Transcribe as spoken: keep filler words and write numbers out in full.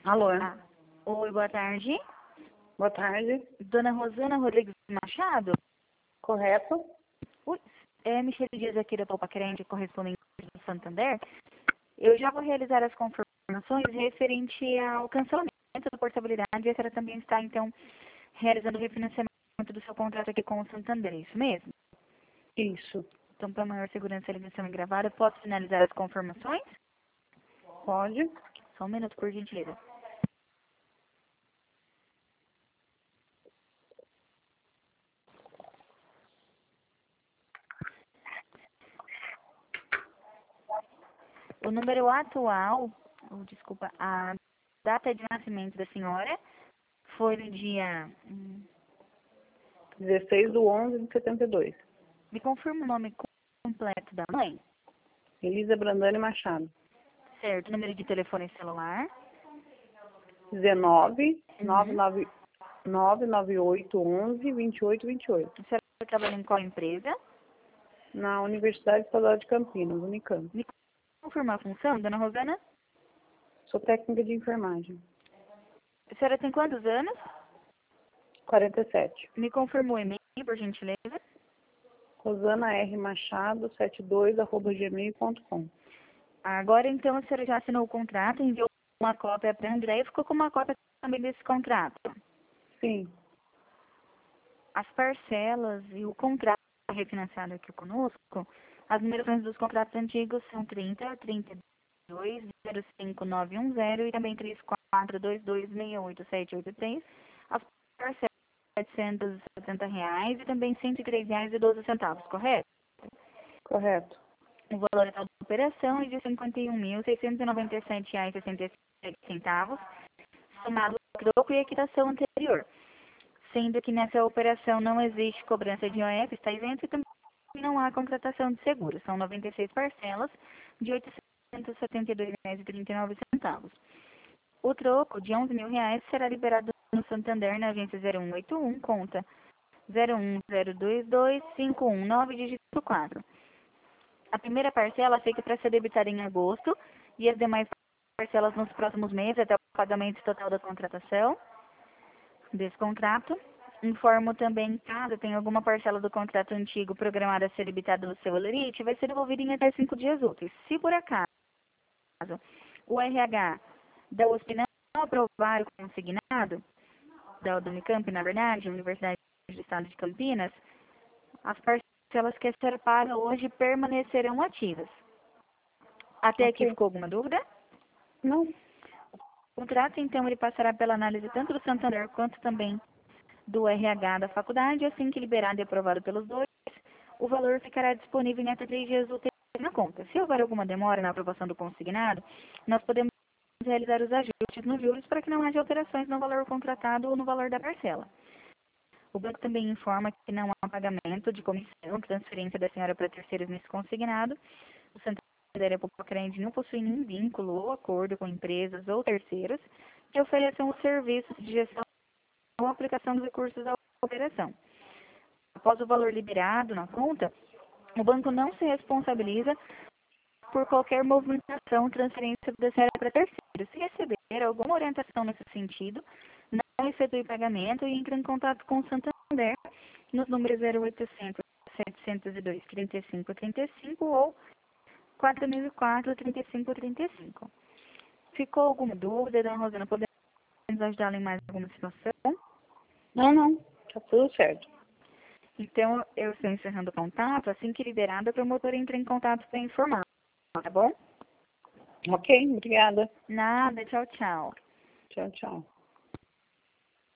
Alô, Ah, oi, boa tarde. boa tarde. Dona Rosana Rodrigues Machado? Correto? Ui, é Michele Dias aqui da Poupa Crente, correspondente do Santander. Eu já vou realizar as confirmações referente ao cancelamento da portabilidade e a senhora também está, então, realizando o refinanciamento do seu contrato aqui com o Santander, é isso mesmo? Isso. Então, para maior segurança e ligação gravada, posso finalizar as confirmações? Pode? Só um minuto, por gentileza. O número atual, ou, desculpa, a data de nascimento da senhora foi no dia... hum, dezesseis de onze de setenta e dois. Me confirma o nome completo da mãe? Elisa Brandani Machado. Certo. Número de telefone celular? dezenove, Uhum. nove nove oito, onze, vinte e oito, vinte e oito. A senhora trabalha em qual empresa? Na Universidade Estadual de Campinas, Unicamp. Me confirma a função, dona Rosana? Sou técnica de enfermagem. A senhora tem quantos anos? quarenta e sete. Me confirma o e-mail, por gentileza? Rosana R. Machado, setenta e dois, arroba gmail ponto com. Agora, então, a senhora já assinou o contrato, enviou uma cópia para a André e ficou com uma cópia também desse contrato. Sim. As parcelas e o contrato refinanciado aqui conosco, as numerações dos contratos antigos são trinta, trinta e dois, zero cinco nove um zero e também trinta e quatro, vinte e dois, sessenta e oito, setecentos e oitenta e três. As parcelas setecentos e setenta reais e também cento e três reais e doze centavos, correto? Correto. O valor total da operação é de cinquenta e um mil, seiscentos e noventa e sete reais e sessenta e sete centavos, somado ao troco e a quitação anterior. Sendo que nessa operação não existe cobrança de I O F, está isento e também não há contratação de seguro. São noventa e seis parcelas de oitocentos e setenta e dois reais e trinta e nove centavos. O troco de onze mil reais será liberado no Santander na agência zero um oito um, conta zero um zero dois dois cinco um nove, dígito quatro. A primeira parcela fica para ser debitada em agosto e as demais parcelas nos próximos meses até o pagamento total da contratação desse contrato. Informo também, caso tenha alguma parcela do contrato antigo programada a ser debitada no seu holerite, vai ser devolvida em até cinco dias úteis. Se por acaso o R H da U S P não aprovar o consignado, da Unicamp, na verdade, Universidade do Estado de Campinas, as parcelas que a senhora paga hoje permanecerão ativas. Até aqui Ok. ficou alguma dúvida? Não. O contrato, então, ele passará pela análise tanto do Santander quanto também do R H da faculdade. Assim que liberado e aprovado pelos dois, o valor ficará disponível em até três dias úteis na conta. Se houver alguma demora na aprovação do consignado, nós podemos realizar os ajustes nos juros para que não haja alterações no valor contratado ou no valor da parcela. O banco também informa que não há pagamento de comissão, transferência da senhora para terceiros nesse consignado. O Santander e a Poupa Crente não possuem nenhum vínculo ou acordo com empresas ou terceiros que ofereçam os serviços de gestão ou aplicação dos recursos da operação. Após o valor liberado na conta, o banco não se responsabiliza por qualquer movimentação ou transferência da senhora para terceiros. Se receber alguma orientação nesse sentido, não efetue pagamento e entre em contato com o Santander nos números zero oitocentos, setecentos e dois, trinta e cinco, trinta e cinco ou quatro mil e quatro, trinta e cinco, trinta e cinco. Ficou alguma dúvida, dona Rosana? Podemos ajudá-la em mais alguma situação? Não, não. Tá tudo certo. Então, eu estou encerrando o contato. Assim que liberada, a promotora entra em contato para informar, tá bom? Ok, obrigada. Nada, tchau, tchau. Tchau, tchau.